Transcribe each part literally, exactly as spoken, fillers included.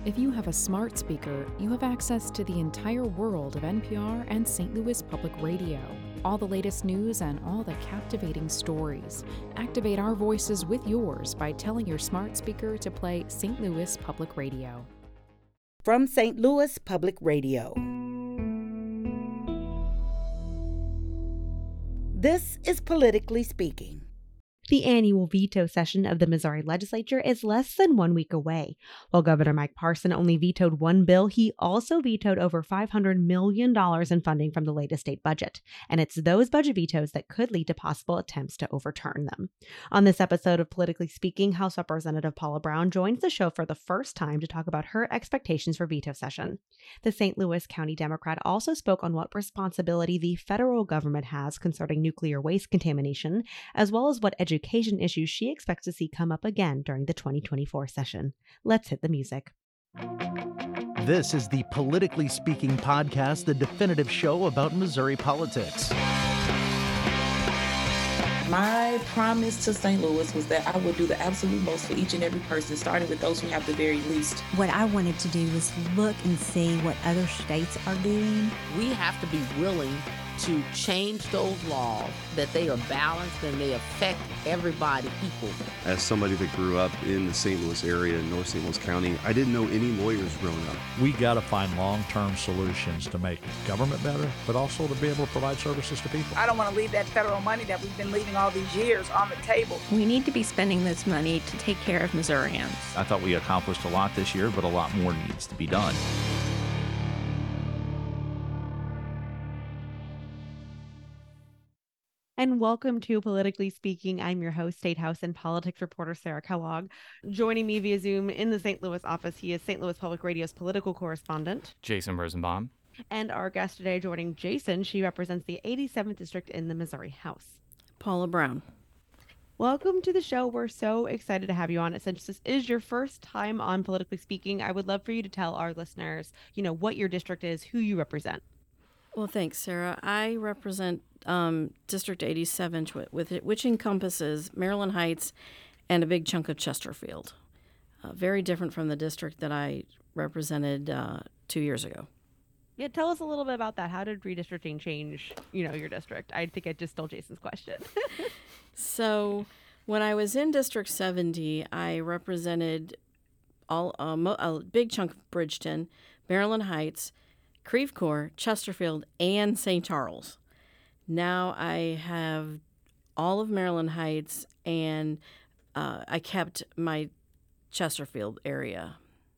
If you have a smart speaker, you have access to the entire world of N P R and Saint Louis Public Radio. All the latest news and all the captivating stories. Activate our voices with yours by telling your smart speaker to play Saint Louis Public Radio. From Saint Louis Public Radio. This is Politically Speaking. The annual veto session of the Missouri legislature is less than one week away. While Governor Mike Parson only vetoed one bill, he also vetoed over five hundred million dollars in funding from the latest state budget. And it's those budget vetoes that could lead to possible attempts to overturn them. On this episode of Politically Speaking, House Representative Paula Brown joins the show for the first time to talk about her expectations for veto session. The Saint Louis County Democrat also spoke on what responsibility the federal government has concerning nuclear waste contamination, as well as what education Education issues she expects to see come up again during the twenty twenty-four session. Let's hit the music. This is the Politically Speaking podcast, the definitive show about Missouri politics. My promise to Saint Louis was that I would do the absolute most for each and every person, starting with those who have the very least. What I wanted to do was look and see what other states are doing. We have to be willing to change those laws, that they are balanced and they affect everybody equally. As somebody that grew up in the Saint Louis area, in North Saint Louis County, I didn't know any lawyers growing up. We got to find long-term solutions to make government better, but also to be able to provide services to people. I don't want to leave that federal money that we've been leaving all these years on the table. We need to be spending this money to take care of Missourians. I thought we accomplished a lot this year, but a lot more needs to be done. And welcome to Politically Speaking. I'm your host, State House and Politics reporter Sarah Kellogg. Joining me via Zoom in the Saint Louis office, he is Saint Louis Public Radio's political correspondent, Jason Rosenbaum. And our guest today joining Jason, she represents the eighty-seventh District in the Missouri House, Paula Brown. Welcome to the show. We're so excited to have you on. Since this is your first time on Politically Speaking, I would love for you to tell our listeners, you know, what your district is, who you represent. Well, thanks, Sarah. I represent um, District eighty-seven, with it, which encompasses Maryland Heights and a big chunk of Chesterfield. Uh, very different from the district that I represented uh, two years ago. Yeah, tell us a little bit about that. How did redistricting change, you know, your district? I think I just stole Jason's question. So, when I was in District seventy, I represented all uh, mo- a big chunk of Bridgeton, Maryland Heights, Creve Coeur, Chesterfield, and Saint Charles. Now I have all of Maryland Heights, and uh, I kept my Chesterfield area.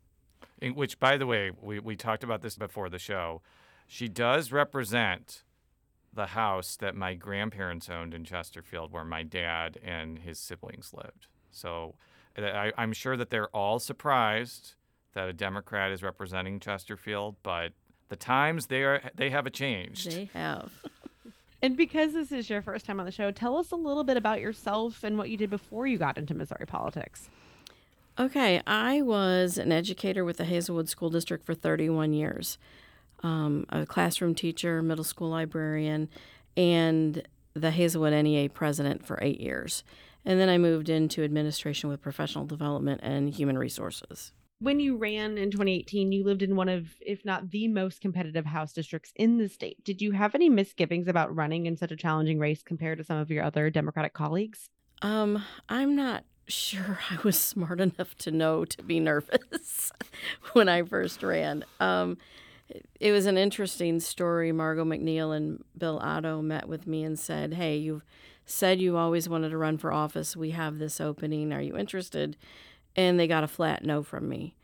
In which, by the way, we, we talked about this before the show. She does represent the house that my grandparents owned in Chesterfield, where my dad and his siblings lived. So I, I'm sure that they're all surprised that a Democrat is representing Chesterfield, but the times they are they have changed. They have. And because this is your first time on the show, tell us a little bit about yourself and what you did before you got into Missouri politics. Okay, I was an educator with the Hazelwood School District for thirty-one years. Um, a classroom teacher, middle school librarian, and the Hazelwood N E A president for eight years. And then I moved into administration with professional development and human resources. When you ran in twenty eighteen, you lived in one of, if not the most competitive House districts in the state. Did you have any misgivings about running in such a challenging race compared to some of your other Democratic colleagues? Um, I'm not sure I was smart enough to know to be nervous when I first ran. Um, it was an interesting story. Margot McNeil and Bill Otto met with me and said, hey, you've said you always wanted to run for office. We have this opening. Are you interested? And they got a flat no from me.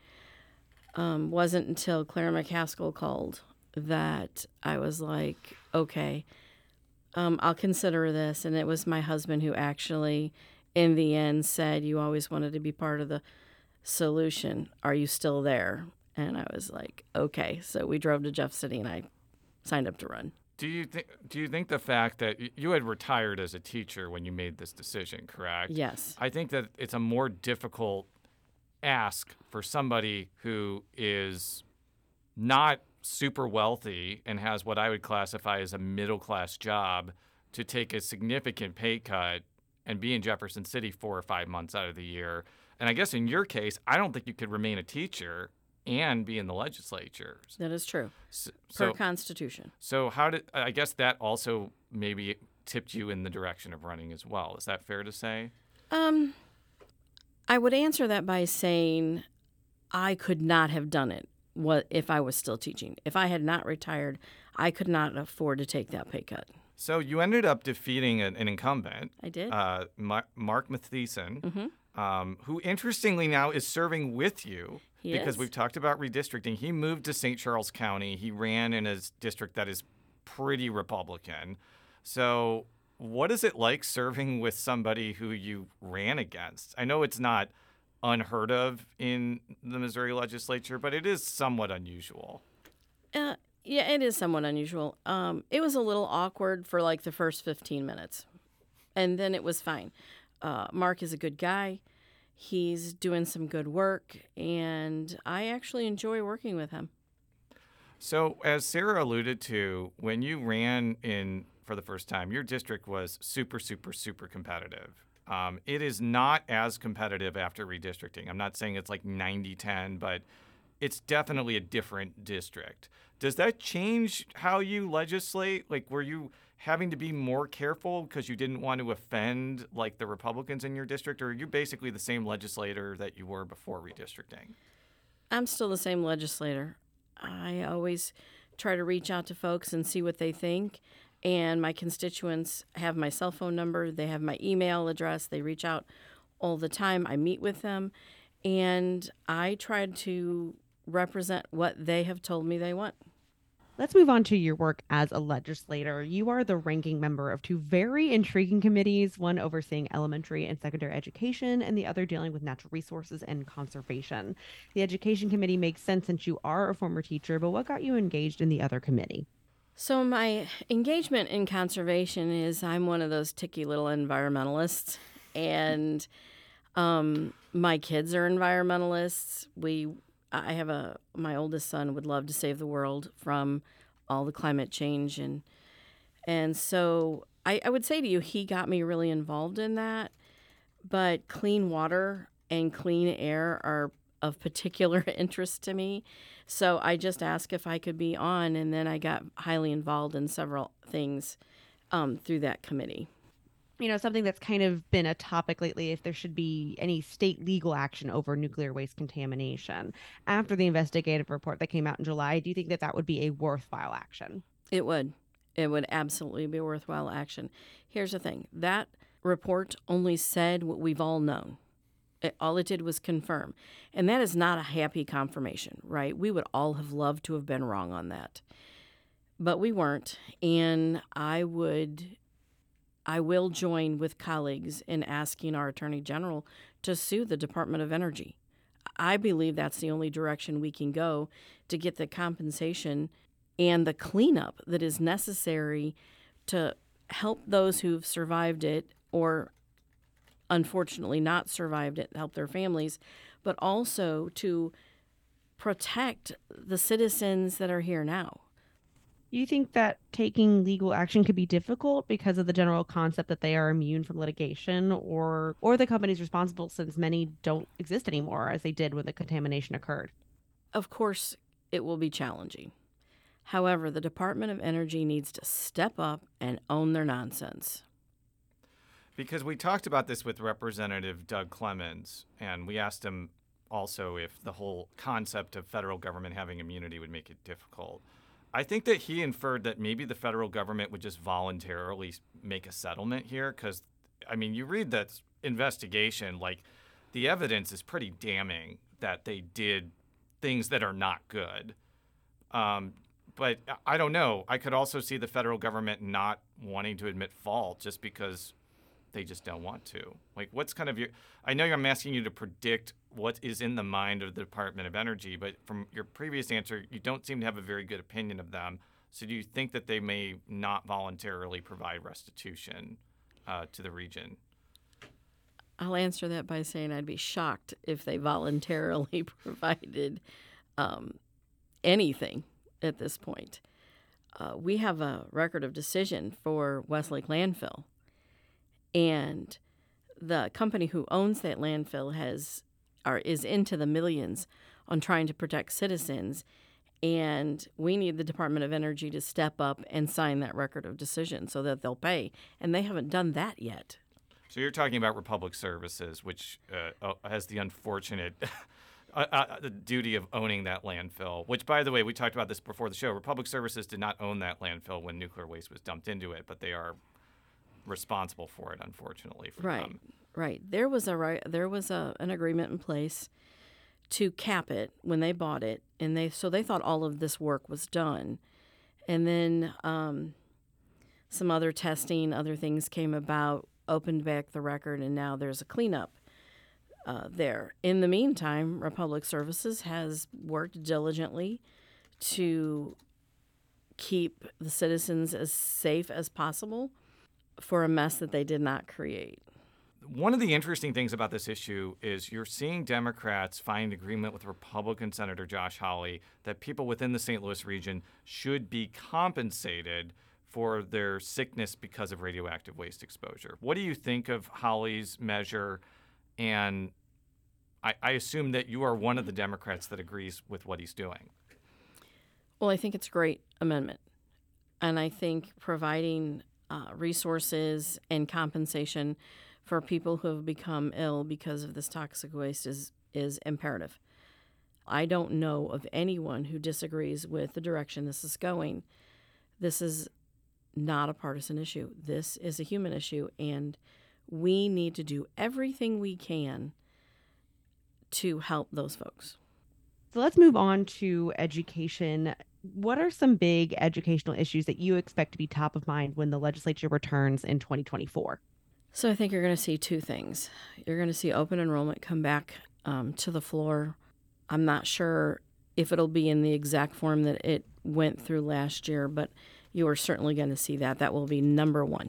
Um, wasn't until Clara McCaskill called that I was like, okay, um, I'll consider this. And it was my husband who actually, in the end, said, you always wanted to be part of the solution. Are you still there? And I was like, okay. So we drove to Jeff City and I signed up to run. Do you think do you think the fact that you had retired as a teacher when you made this decision, correct? Yes. I think that it's a more difficult ask for somebody who is not super wealthy and has what I would classify as a middle-class job to take a significant pay cut and be in Jefferson City four or five months out of the year. And I guess in your case, I don't think you could remain a teacher and be in the legislature. That is true. So, per so, Constitution. So how did I guess that also maybe tipped you in the direction of running as well? Is that fair to say? Um, I would answer that by saying I could not have done it what if I was still teaching. If I had not retired, I could not afford to take that pay cut. So you ended up defeating an, an incumbent. I did. Uh, Ma- Mark Matheson, mm-hmm. um, who interestingly now is serving with you he because is. we've talked about redistricting. He moved to Saint Charles County. He ran in a district that is pretty Republican. So what is it like serving with somebody who you ran against? I know it's not unheard of in the Missouri legislature, but it is somewhat unusual. Uh, yeah, it is somewhat unusual. Um, it was a little awkward for like the first fifteen minutes, and then it was fine. Uh, Mark is a good guy. He's doing some good work, and I actually enjoy working with him. So as Sarah alluded to, when you ran in for the first time, your district was super, super, super competitive. Um, it is not as competitive after redistricting. I'm not saying it's like ninety ten, but it's definitely a different district. Does that change how you legislate? Like, were you having to be more careful because you didn't want to offend like the Republicans in your district, or are you basically the same legislator that you were before redistricting? I'm still the same legislator. I always try to reach out to folks and see what they think. And my constituents have my cell phone number. They have my email address. They reach out all the time. I meet with them. And I try to represent what they have told me they want. Let's move on to your work as a legislator. You are the ranking member of two very intriguing committees, one overseeing elementary and secondary education, and the other dealing with natural resources and conservation. The education committee makes sense since you are a former teacher, but what got you engaged in the other committee? So my engagement in conservation is I'm one of those ticky little environmentalists, and um, my kids are environmentalists. We I have a my oldest son would love to save the world from all the climate change, and and so I, I would say to you, he got me really involved in that. But clean water and clean air are of particular interest to me, so I just asked if I could be on, and then I got highly involved in several things um, through that committee. You know, something that's kind of been a topic lately, if there should be any state legal action over nuclear waste contamination. After the investigative report that came out in July, do you think that that would be a worthwhile action? It would. It would absolutely be a worthwhile action. Here's the thing. That report only said what we've all known. It, all it did was confirm. And that is not a happy confirmation, right? We would all have loved to have been wrong on that. But we weren't. And I would... I will join with colleagues in asking our Attorney General to sue the Department of Energy. I believe that's the only direction we can go to get the compensation and the cleanup that is necessary to help those who've survived it or unfortunately not survived it, help their families, but also to protect the citizens that are here now. You think that taking legal action could be difficult because of the general concept that they are immune from litigation, or or the companies responsible, since many don't exist anymore as they did when the contamination occurred? Of course, it will be challenging. However, the Department of Energy needs to step up and own their nonsense. Because we talked about this with Representative Doug Clemens, and we asked him also if the whole concept of federal government having immunity would make it difficult. I think that he inferred that maybe the federal government would just voluntarily make a settlement here because, I mean, you read that investigation, like the evidence is pretty damning that they did things that are not good. Um, but I don't know. I could also see the federal government not wanting to admit fault just because they just don't want to. Like, what's kind of your – I know I'm asking you to predict what is in the mind of the Department of Energy, but from your previous answer, you don't seem to have a very good opinion of them. So do you think that they may not voluntarily provide restitution uh, to the region? I'll answer that by saying I'd be shocked if they voluntarily provided um, anything at this point. Uh, we have a record of decision for Westlake Landfill. And the company who owns that landfill has are is into the millions on trying to protect citizens. And we need the Department of Energy to step up and sign that record of decision so that they'll pay. And they haven't done that yet. So you're talking about Republic Services, which uh, has the unfortunate uh, uh, the duty of owning that landfill, which, by the way, we talked about this before the show. Republic Services did not own that landfill when nuclear waste was dumped into it, but they are responsible for it, unfortunately. For right, them. right. There was a right, there was a, an agreement in place to cap it when they bought it, and they so they thought all of this work was done, and then um, some other testing, other things came about, opened back the record, and now there's a cleanup uh, there. In the meantime, Republic Services has worked diligently to keep the citizens as safe as possible for a mess that they did not create. One of the interesting things about this issue is you're seeing Democrats find agreement with Republican Senator Josh Hawley that people within the Saint Louis region should be compensated for their sickness because of radioactive waste exposure. What do you think of Hawley's measure? And I, I assume that you are one of the Democrats that agrees with what he's doing. Well, I think it's a great amendment. And I think providing uh, resources and compensation for people who have become ill because of this toxic waste is, is imperative. I don't know of anyone who disagrees with the direction this is going. This is not a partisan issue. This is a human issue, and we need to do everything we can to help those folks. So let's move on to education. What are some big educational issues that you expect to be top of mind when the legislature returns in twenty twenty-four? So I think you're going to see two things. You're going to see open enrollment come back um, to the floor. I'm not sure if it'll be in the exact form that it went through last year, but you are certainly going to see that. That will be number one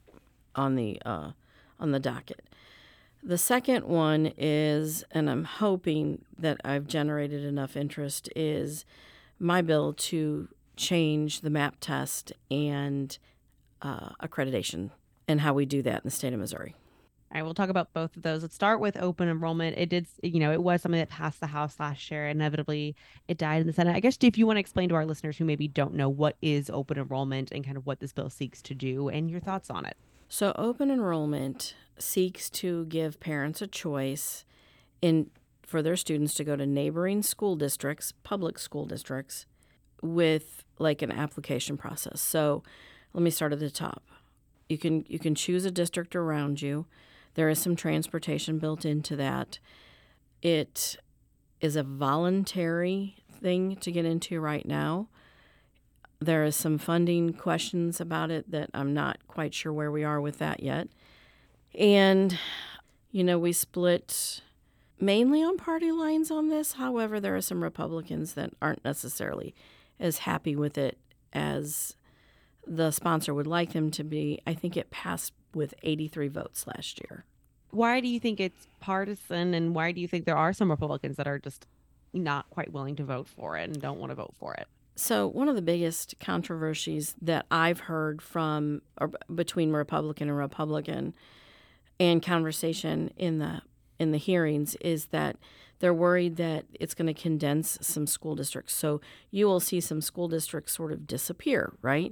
on the uh, on the docket. The second one is, and I'm hoping that I've generated enough interest, is my bill to change the MAP test and uh, accreditation and how we do that in the state of Missouri. All right, we'll talk about both of those. Let's start with open enrollment. It did, you know, it was something that passed the House last year. Inevitably, it died in the Senate. I guess if you want to explain to our listeners who maybe don't know what is open enrollment and kind of what this bill seeks to do and your thoughts on it. So open enrollment seeks to give parents a choice in for their students to go to neighboring school districts, public school districts, with like an application process. So let me start at the top. You can you can choose a district around you. There is some transportation built into that. It is a voluntary thing to get into right now. There is some funding questions about it that I'm not quite sure where we are with that yet. And, you know, we split mainly on party lines on this. However, there are some Republicans that aren't necessarily as happy with it as the sponsor would like them to be. I think it passed with eighty-three votes last year. Why do you think it's partisan, and why do you think there are some Republicans that are just not quite willing to vote for it and don't want to vote for it? So one of the biggest controversies that I've heard from or between Republican and Republican and conversation in the in the hearings is that they're worried that it's going to condense some school districts. So you will see some school districts sort of disappear, right?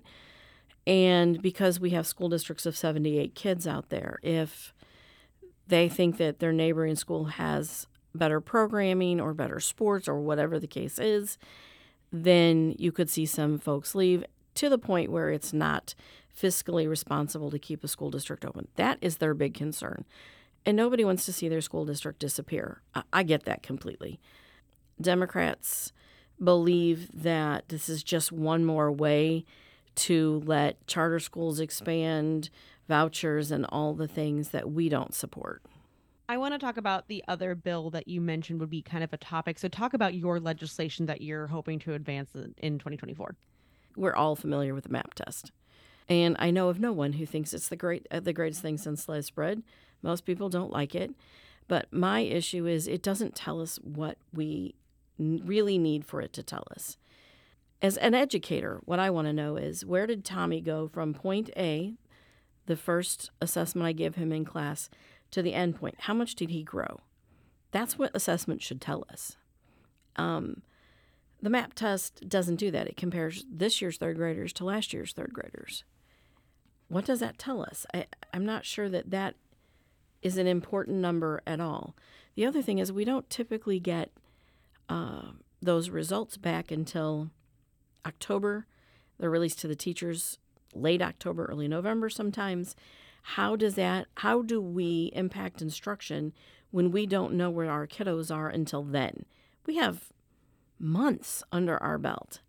And because we have school districts of seventy-eight kids out there, if they think that their neighboring school has better programming or better sports or whatever the case is, then you could see some folks leave to the point where it's not fiscally responsible to keep a school district open. That is their big concern. And nobody wants to see their school district disappear. I, I get that completely. Democrats believe that this is just one more way to let charter schools expand, vouchers, and all the things that we don't support. I want to talk about the other bill that you mentioned would be kind of a topic. So talk about your legislation that you're hoping to advance in twenty twenty-four. We're all familiar with the MAP test. And I know of no one who thinks it's the great uh, the greatest thing since sliced bread. Most people don't like it. But my issue is it doesn't tell us what we n- really need for it to tell us. As an educator, what I want to know is, where did Tommy go from point A, the first assessment I give him in class, to the end point? How much did he grow? That's what assessment should tell us. Um, the MAP test doesn't do that. It compares this year's third graders to last year's third graders. What does that tell us? I, I'm not sure that that is an important number at all. The other thing is we don't typically get uh, those results back until October. They're released to the teachers late October, early November sometimes. How does that, how do we impact instruction when we don't know where our kiddos are until then? We have months under our belt.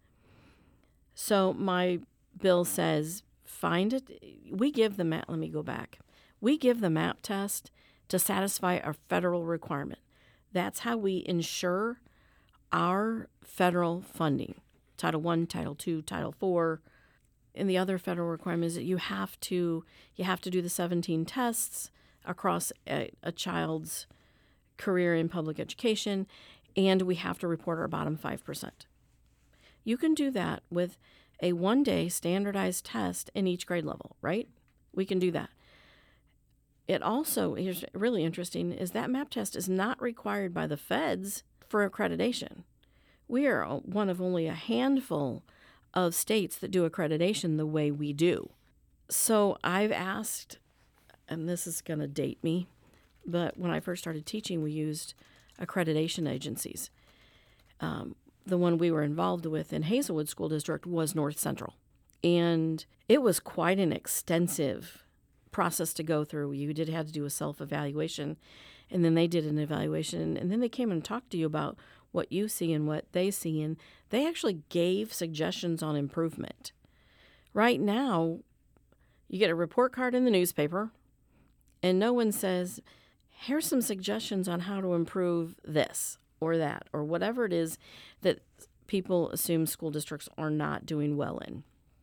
So my bill says, find it. We give the MAP, let me go back. We give the MAP test to satisfy our federal requirement. That's how we ensure our federal funding. Title One, Title Two, Title Four. And the other federal requirement is that you have to you have to do the seventeen tests across a, a child's career in public education, and we have to report our bottom five percent. You can do that with a one-day standardized test in each grade level, right? We can do that. It also, here's really interesting, is that MAP test is not required by the feds for accreditation. We are one of only a handful of states that do accreditation the way we do. So I've asked, and this is going to date me, but when I first started teaching, we used accreditation agencies. Um, the one we were involved with in Hazelwood School District was North Central. And it was quite an extensive process to go through. You did have to do a self-evaluation, and then they did an evaluation, and then they came and talked to you about what you see and what they see, and they actually gave suggestions on improvement. Right now, you get a report card in the newspaper, and no one says, here's some suggestions on how to improve this or that or whatever it is that people assume school districts are not doing well in.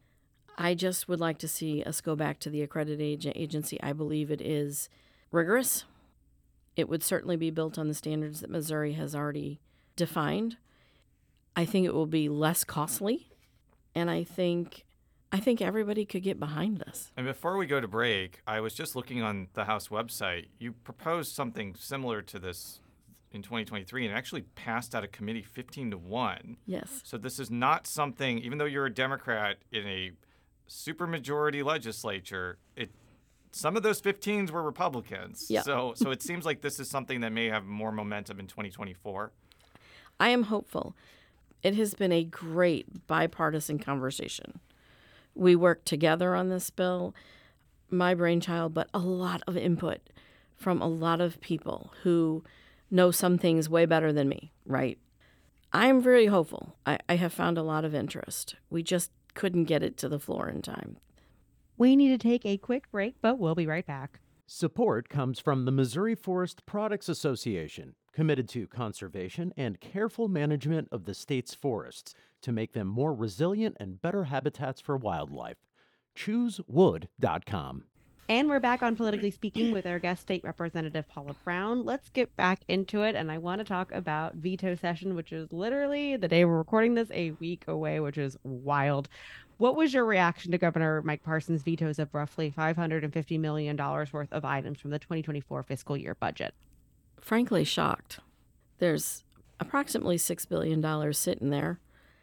I just would like to see us go back to the accredited agency. I believe it is rigorous. It would certainly be built on the standards that Missouri has already defined. I think it will be less costly, and I think I think everybody could get behind this. And before we go to break, I was just looking on the House website. You proposed something similar to this in twenty twenty-three and actually passed out of committee fifteen to one. Yes. So this is not something, even though you're a Democrat in a supermajority legislature, it some of those fifteens were Republicans. Yeah. So so it seems like this is something that may have more momentum in twenty twenty-four. I am hopeful. It has been a great bipartisan conversation. We worked together on this bill, my brainchild, but a lot of input from a lot of people who know some things way better than me, right? I'm very hopeful. I, I have found a lot of interest. We just couldn't get it to the floor in time. We need to take a quick break, but we'll be right back. Support comes from the Missouri Forest Products Association, committed to conservation and careful management of the state's forests to make them more resilient and better habitats for wildlife. choose wood dot com. And we're back on Politically Speaking with our guest state representative, Paula Brown. Let's get back into it. And I want to talk about veto session, which is literally the day we're recording this, a week away, which is wild. What was your reaction to Governor Mike Parson's vetoes of roughly five hundred fifty million dollars worth of items from the twenty twenty-four fiscal year budget? Frankly, shocked. There's approximately six billion dollars sitting there.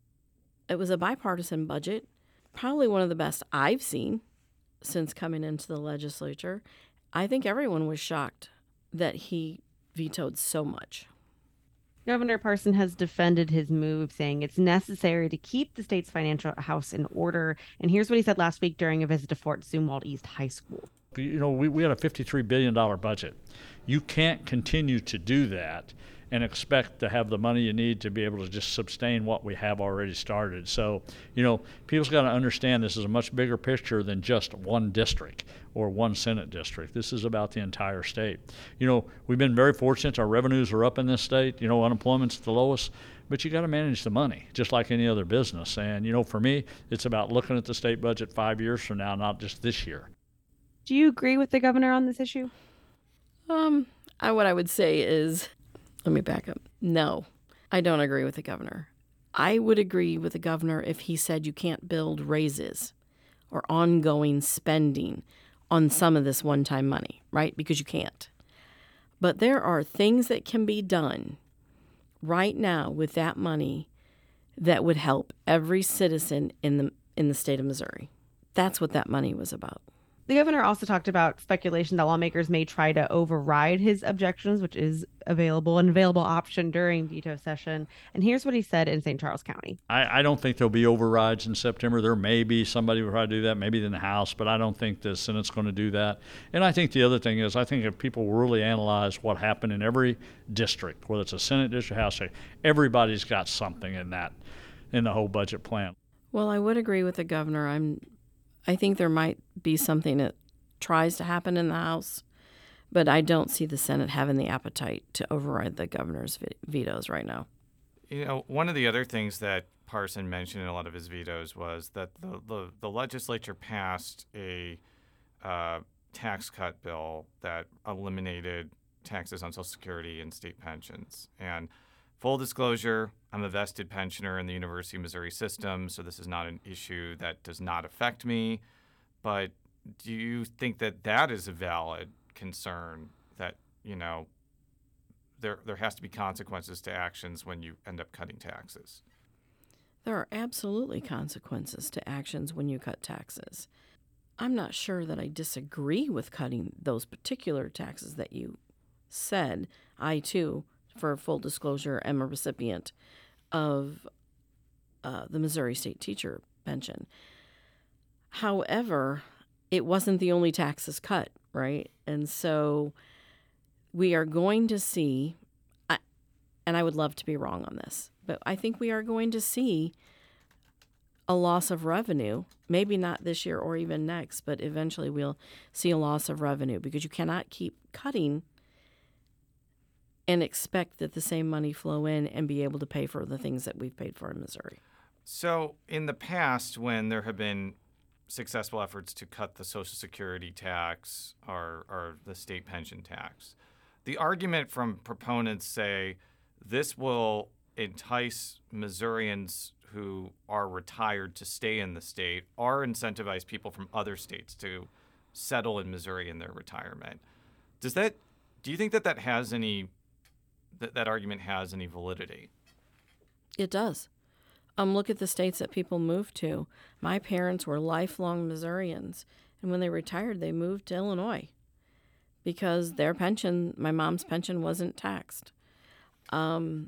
It was a bipartisan budget, probably one of the best I've seen since coming into the legislature. I think everyone was shocked that he vetoed so much. Governor Parson has defended his move, saying it's necessary to keep the state's financial house in order. And here's what he said last week during a visit to Fort Zumwalt East High School. You know, we, we had a fifty-three billion dollars budget. You can't continue to do that and expect to have the money you need to be able to just sustain what we have already started. So, you know, people's got to understand this is a much bigger picture than just one district or one Senate district. This is about the entire state. You know, we've been very fortunate. Our revenues are up in this state. You know, unemployment's the lowest, but you got to manage the money just like any other business. And, you know, for me, it's about looking at the state budget five years from now, not just this year. Do you agree with the governor on this issue? Um, I, what I would say is, let me back up. No, I don't agree with the governor. I would agree with the governor if he said you can't build raises or ongoing spending on some of this one-time money, right? Because you can't. But there are things that can be done right now with that money that would help every citizen in the in the state of Missouri. That's what that money was about. The governor also talked about speculation that lawmakers may try to override his objections, which is available, an available option during veto session. And here's what he said in Saint Charles County. I, I don't think there'll be overrides in September. There may be somebody who will try to do that, maybe in the House, but I don't think the Senate's going to do that. And I think the other thing is, I think if people really analyze what happened in every district, whether it's a Senate district, House, everybody's got something in that, in the whole budget plan. Well, I would agree with the governor. I'm I think there might be something that tries to happen in the House, but I don't see the Senate having the appetite to override the governor's vetoes right now. You know, one of the other things that Parson mentioned in a lot of his vetoes was that the, the, the legislature passed a uh, tax cut bill that eliminated taxes on Social Security and state pensions. And full disclosure, I'm a vested pensioner in the University of Missouri system, so this is not an issue that does not affect me. But do you think that that is a valid concern, that, you know, there there has to be consequences to actions when you end up cutting taxes? There are absolutely consequences to actions when you cut taxes. I'm not sure that I disagree with cutting those particular taxes that you said. I, too, for full disclosure, am a recipient of uh, the Missouri State Teacher Pension. However, it wasn't the only taxes cut, right? And so we are going to see, I, and I would love to be wrong on this, but I think we are going to see a loss of revenue, maybe not this year or even next, but eventually we'll see a loss of revenue because you cannot keep cutting and expect that the same money flow in and be able to pay for the things that we've paid for in Missouri. So in the past, when there have been successful efforts to cut the Social Security tax or, or the state pension tax, the argument from proponents say this will entice Missourians who are retired to stay in the state or incentivize people from other states to settle in Missouri in their retirement. Does that, do you think that that has any that that argument has any validity? It does. Um, look at the states that people moved to. My parents were lifelong Missourians, and when they retired, they moved to Illinois because their pension, my mom's pension, wasn't taxed. Um,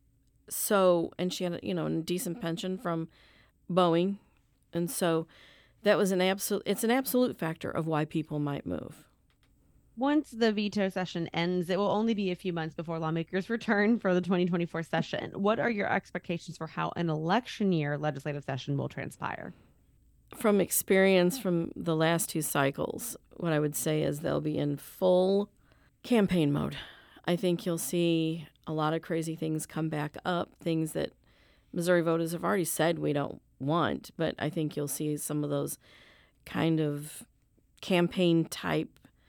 so, and she had, you know, a decent pension from Boeing, and so that was an absolute. It's an absolute factor of why people might move. Once the veto session ends, it will only be a few months before lawmakers return for the twenty twenty-four session. What are your expectations for how an election year legislative session will transpire? From experience from the last two cycles, what I would say is they'll be in full campaign mode. I think you'll see a lot of crazy things come back up, things that Missouri voters have already said we don't want, but I think you'll see some of those kind of campaign type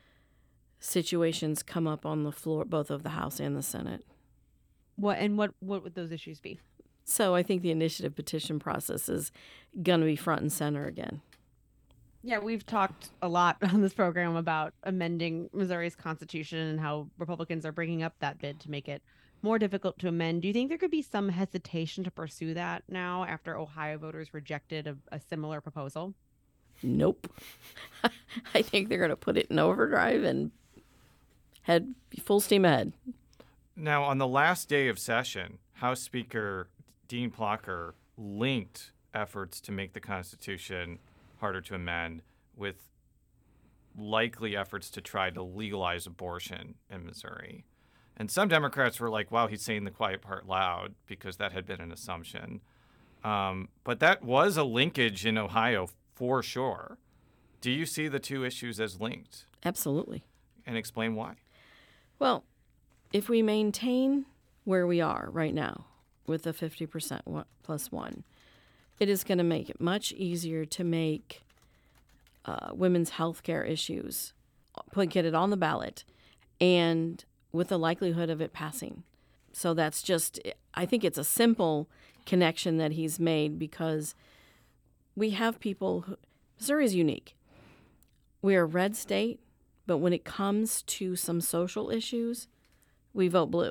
situations come up on the floor, both of the House and the Senate. What and what, what would those issues be? So I think the initiative petition process is going to be front and center again. Yeah, we've talked a lot on this program about amending Missouri's constitution and how Republicans are bringing up that bid to make it more difficult to amend. Do you think there could be some hesitation to pursue that now after Ohio voters rejected a, a similar proposal? Nope. I think they're going to put it in overdrive and head full steam ahead. Now, on the last day of session, House Speaker Dean Plocher linked efforts to make the Constitution harder to amend with likely efforts to try to legalize abortion in Missouri. And some Democrats were like, wow, he's saying the quiet part loud, because that had been an assumption. Um, but that was a linkage in Ohio for sure. Do you see the two issues as linked? Absolutely. And explain why. Well, if we maintain where we are right now with the fifty percent plus one, it is going to make it much easier to make uh, women's health care issues, put, get it on the ballot, and with the likelihood of it passing. So that's just, I think it's a simple connection that he's made, because we have people who, Missouri is unique. We're a red state, but when it comes to some social issues, we vote blue.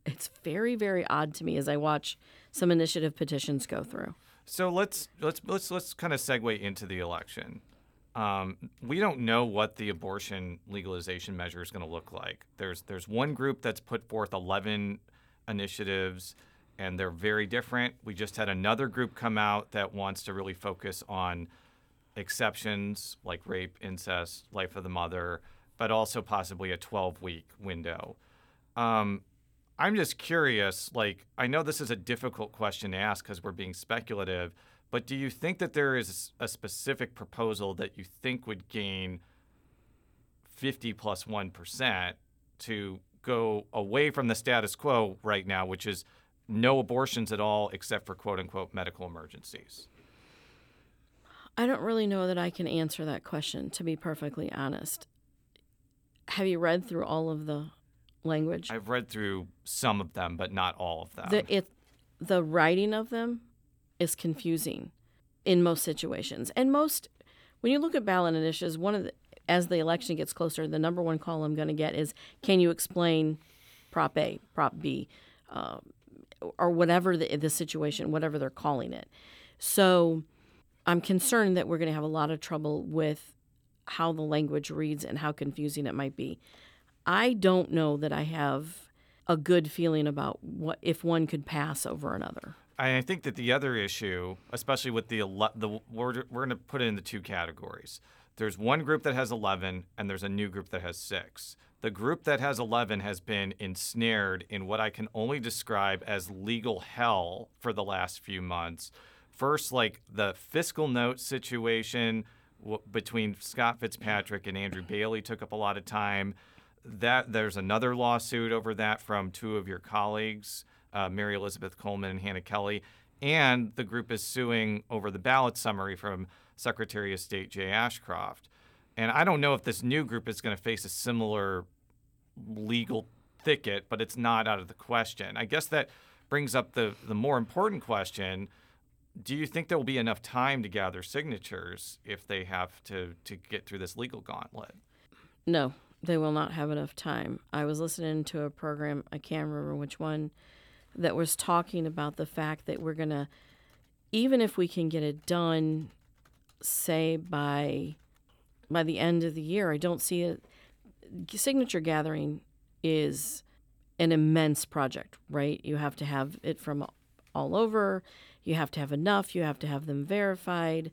It's very, very odd to me as I watch some initiative petitions go through. So let's let's let's let's kind of segue into the election. Um, we don't know what the abortion legalization measure is going to look like. There's there's one group that's put forth eleven initiatives, and they're very different. We just had another group come out that wants to really focus on exceptions like rape, incest, life of the mother, but also possibly a twelve-week window. Um, I'm just curious, like, I know this is a difficult question to ask because we're being speculative, but do you think that there is a specific proposal that you think would gain fifty plus one percent to go away from the status quo right now, which is no abortions at all except for quote-unquote medical emergencies? I don't really know that I can answer that question, to be perfectly honest. Have you read through all of the language? I've read through some of them, but not all of them. The, it, the writing of them is confusing in most situations. And most, when you look at ballot initiatives, one of the, as the election gets closer, the number one call I'm going to get is, can you explain Prop A, Prop B, uh, or whatever the, the situation, whatever they're calling it. So I'm concerned that we're going to have a lot of trouble with how the language reads and how confusing it might be. I don't know that I have a good feeling about what if one could pass over another. I think that the other issue, especially with the, ele- the we're, we're going to put it into two categories. There's one group that has eleven, and there's a new group that has six. The group that has eleven has been ensnared in what I can only describe as legal hell for the last few months. First, like the fiscal note situation w- between Scott Fitzpatrick and Andrew Bailey took up a lot of time. That there's another lawsuit over that from two of your colleagues, uh, Mary Elizabeth Coleman and Hannah Kelly. And the group is suing over the ballot summary from Secretary of State Jay Ashcroft. And I don't know if this new group is going to face a similar legal thicket, but it's not out of the question. I guess that brings up the, the more important question. Do you think there will be enough time to gather signatures if they have to, to get through this legal gauntlet? No, they will not have enough time. I was listening to a program, I can't remember which one, that was talking about the fact that we're going to, even if we can get it done, say by by the end of the year, I don't see it. Signature gathering is an immense project, right? You have to have it from all over. You have to have enough. You have to have them verified.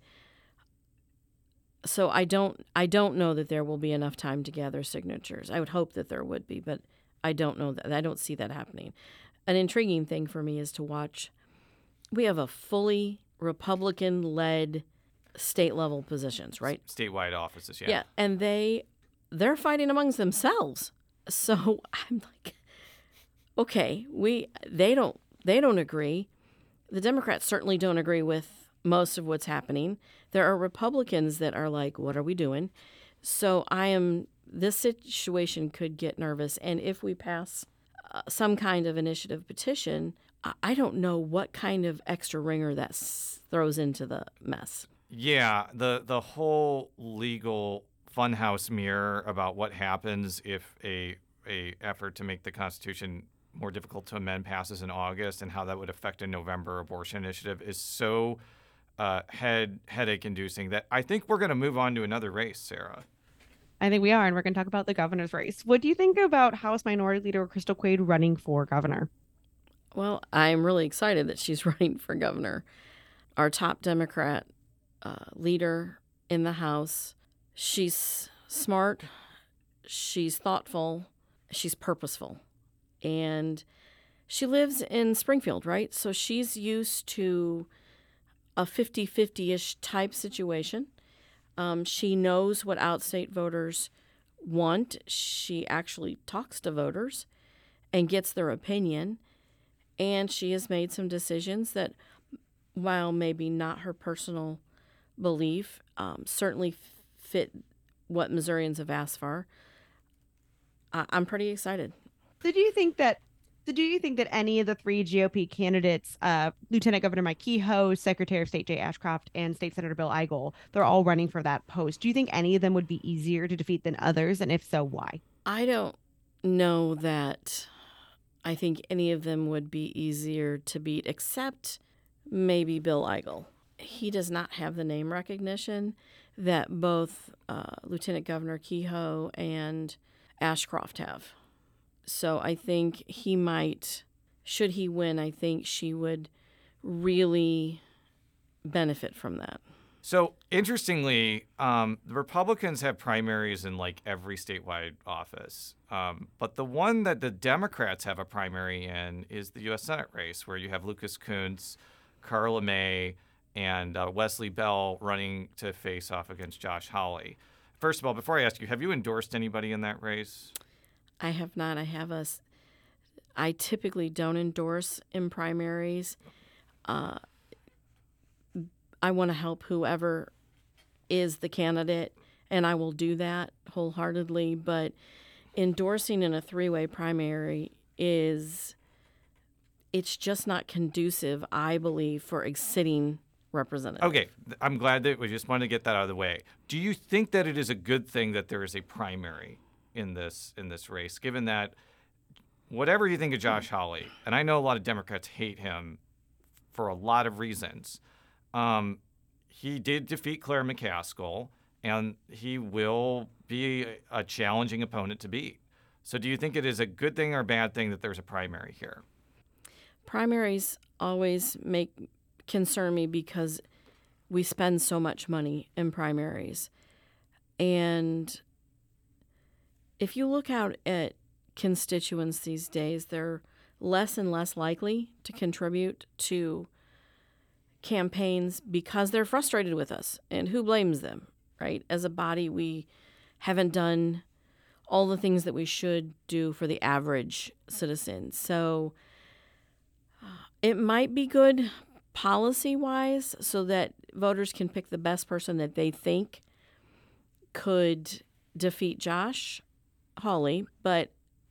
So I don't I don't know that there will be enough time to gather signatures. I would hope that there would be, but I don't know that. I don't see that happening. An intriguing thing for me is to watch. We have a fully Republican-led state-level positions, right? Statewide offices, yeah. Yeah, and they they're fighting amongst themselves. So I'm like, okay, we they don't they don't agree. The Democrats certainly don't agree with most of what's happening. There are Republicans that are like, what are we doing? So I am, this situation could get nervous. And if we pass uh, some kind of initiative petition, I, I don't know what kind of extra ringer that s- throws into the mess. Yeah, the, the whole legal funhouse mirror about what happens if a a effort to make the Constitution more difficult to amend passes in August and how that would affect a November abortion initiative is so uh, head headache inducing that I think we're going to move on to another race, Sarah. I think we are, and we're going to talk about the governor's race. What do you think about House Minority Leader Crystal Quade running for governor? Well, I'm really excited that she's running for governor. Our top Democrat uh, leader in the House, she's smart, she's thoughtful, she's purposeful. And she lives in Springfield, right? So she's used to a fifty-fifty-ish type situation. Um, she knows what outstate voters want. She actually talks to voters and gets their opinion. And she has made some decisions that, while maybe not her personal belief, um, certainly fit what Missourians have asked for. I- I'm pretty excited. So do you think that so do you think that any of the three G O P candidates, uh, Lieutenant Governor Mike Kehoe, Secretary of State Jay Ashcroft, and State Senator Bill Eigel, they're all running for that post? Do you think any of them would be easier to defeat than others? And if so, why? I don't know that I think any of them would be easier to beat, except maybe Bill Eigel. He does not have the name recognition that both uh, Lieutenant Governor Kehoe and Ashcroft have. So I think he might, should he win, I think she would really benefit from that. So interestingly, um, the Republicans have primaries in like every statewide office. Um, but the one that the Democrats have a primary in is the U S Senate race, where you have Lucas Kunce, Carla May, and uh, Wesley Bell running to face off against Josh Hawley. First of all, before I ask you, have you endorsed anybody in that race? I have not. I have a. I typically don't endorse in primaries. Uh, I want to help whoever is the candidate, and I will do that wholeheartedly. But endorsing in a three-way primary is, it's just not conducive, I believe, for a sitting representative. Okay, I'm glad that we just wanted to get that out of the way. Do you think that it is a good thing that there is a primary in this in this race, given that whatever you think of Josh Hawley, and I know a lot of Democrats hate him for a lot of reasons, um, he did defeat Claire McCaskill, and he will be a challenging opponent to beat. So do you think it is a good thing or a bad thing that there's a primary here? Primaries always make concern me because we spend so much money in primaries. And if you look out at constituents these days, they're less and less likely to contribute to campaigns because they're frustrated with us. And who blames them, right? As a body, we haven't done all the things that we should do for the average citizen. So it might be good policy-wise so that voters can pick the best person that they think could defeat Josh Hawley, but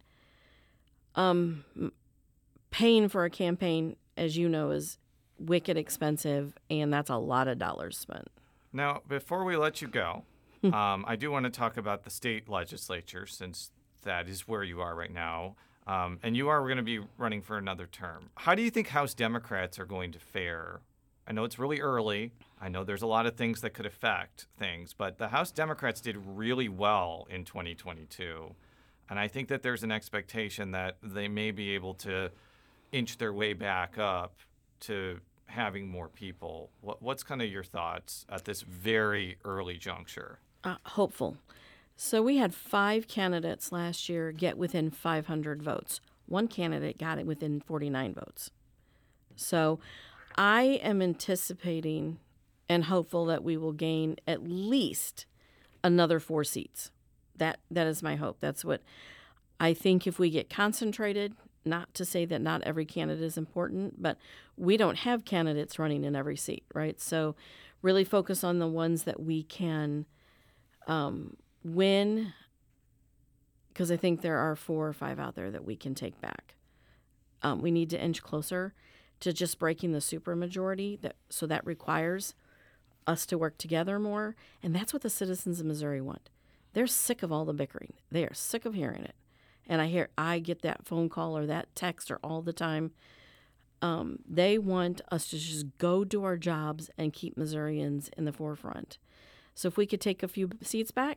um, paying for a campaign, as you know, is wicked expensive, and that's a lot of dollars spent. Now, before we let you go, um, I do want to talk about the state legislature, since that is where you are right now. Um, and you are going to be running for another term. How do you think House Democrats are going to fare? I know it's really early. I know there's a lot of things that could affect things, but the House Democrats did really well in twenty twenty-two. And I think that there's an expectation that they may be able to inch their way back up to having more people. What, what's kind of your thoughts at this very early juncture? Uh, hopeful. So we had five candidates last year get within five hundred votes. One candidate got it within forty-nine votes. So I am anticipating and hopeful that we will gain at least another four seats. That that is my hope. That's what I think. If we get concentrated, not to say that not every candidate is important, but we don't have candidates running in every seat, right? So really focus on the ones that we can um, win, because I think there are four or five out there that we can take back. Um, we need to inch closer to just breaking the supermajority, that, so that requires us to work together more, and that's what the citizens of Missouri want. They're sick of all the bickering. They are sick of hearing it. And I hear I get that phone call or that text or all the time. Um, they want us to just go do our jobs and keep Missourians in the forefront. So if we could take a few seats back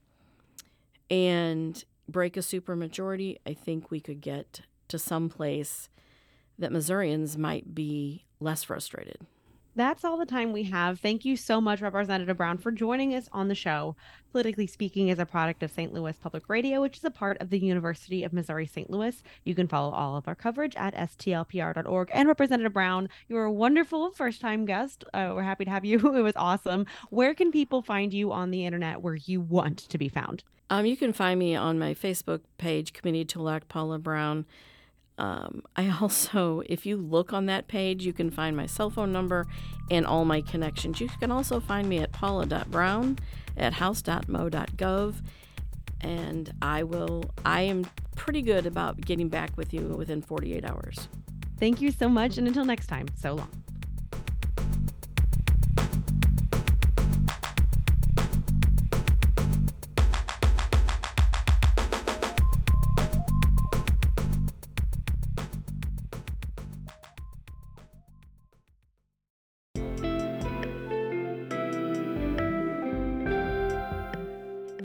and break a supermajority, I think we could get to some place that Missourians might be less frustrated. That's all the time we have. Thank you so much, Representative Brown, for joining us on the show. Politically Speaking is a product of Saint Louis Public Radio, which is a part of the University of Missouri-Saint Louis. You can follow all of our coverage at S T L P R dot org. And Representative Brown, you were a wonderful first-time guest. Uh, we're happy to have you. It was awesome. Where can people find you on the internet where you want to be found? Um, you can find me on my Facebook page, Committee to Elect Paula Brown. Um, I also, if you look on that page, you can find my cell phone number and all my connections. You can also find me at paula dot brown at house dot mo dot gov. And I will, I am pretty good about getting back with you within forty-eight hours. Thank you so much. And until next time, so long.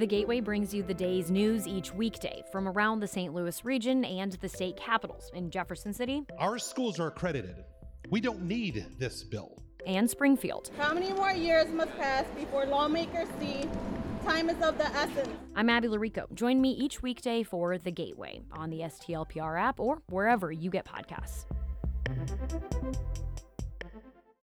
The Gateway brings you the day's news each weekday from around the Saint Louis region and the state capitals in Jefferson City. Our schools are accredited. We don't need this bill. And Springfield. How many more years must pass before lawmakers see time is of the essence? I'm Abby Larico. Join me each weekday for The Gateway on the S T L P R app or wherever you get podcasts.